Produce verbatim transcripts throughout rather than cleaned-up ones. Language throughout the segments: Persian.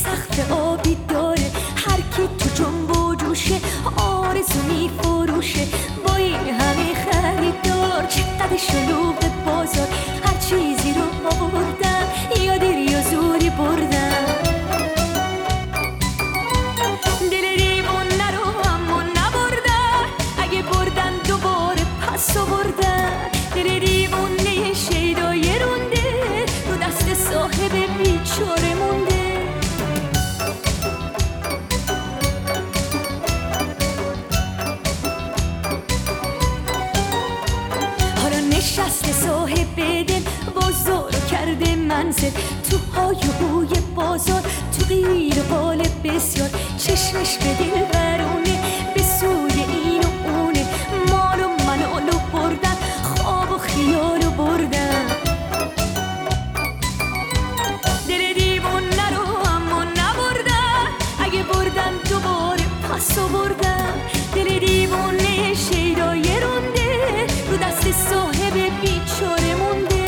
سقف آبی داره، هر کی تو جنب و جوشه آرزو میفروشه. با این همه خریدار چقدر شلوغ بازار، هر چیزی رو آوردن یا دیر یا زوری بردن. دل دیوونه رو اما نبردن، اگه بردن دوباره پس آوردن. دل دیوونه شیدای رونده رو دست صاحب بیچاره مونده. حالا نشسته صاحب دل بازار کرده منزل، تو های و بوی بازار، تو غیر حال بسیار. چشمش به دل برونه، به سوی این و اونه، مال و منالو بردن، خواب و خیالو بردن. دل دیوونه رو اما نبردن، اگه بردن دوباره پس آوردن. دل دیوونه شیدای رونده رو دست صاحب بیچاره مونده.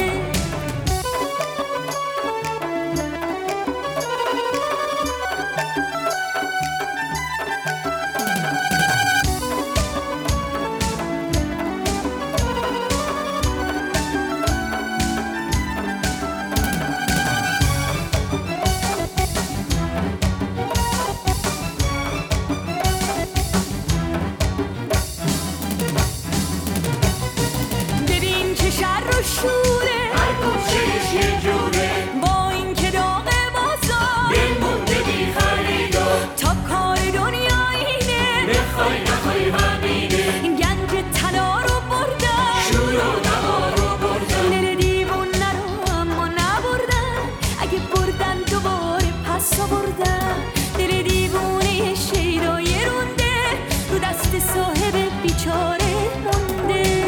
شوره هر گوشهش یه جوره، با این که داغ بازار دل مونده بی خریدار. تا کار دنیا اینه، بخوای نخوای همینه، گنج طلا رو بردن، شور و نوار رو بردن. دل دیوونه رو اما نبردن، اگه بردن دوباره پس آوردن. دل دیوونه شیدای رونده رو دست صاحب بیچاره مونده.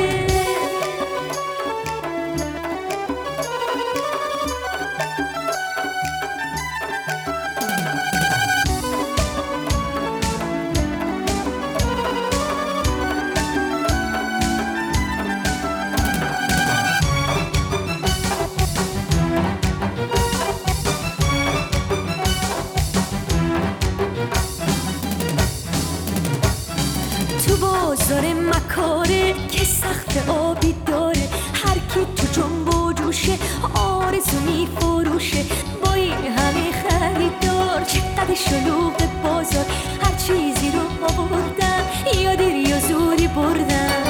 تو بازار مکاره که سقف آبی داره، هر کی تو جنب و جوشه آرزو میفروشه. با این همه خریدار چقدر شلوغ بازار، هر چیزی رو آوردن یا دیر یا زوری بردن.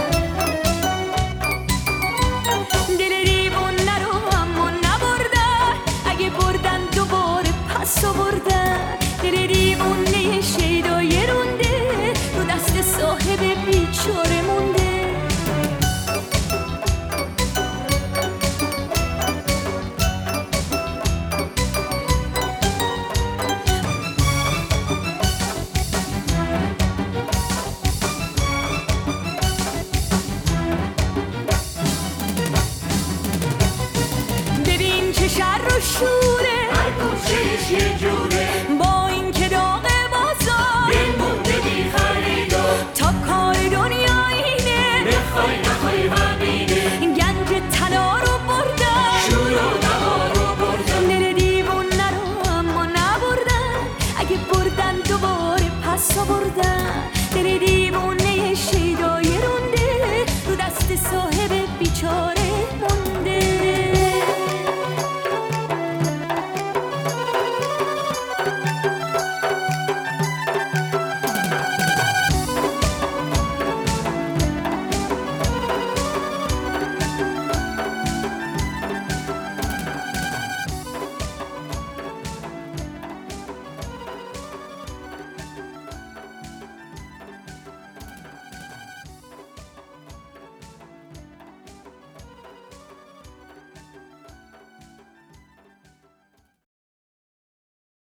دل دیوونه رو اما نبردن، اگه بردن دوباره پس آوردن. دل دیوونه شیدای رونده رو دست صاحب بیچاره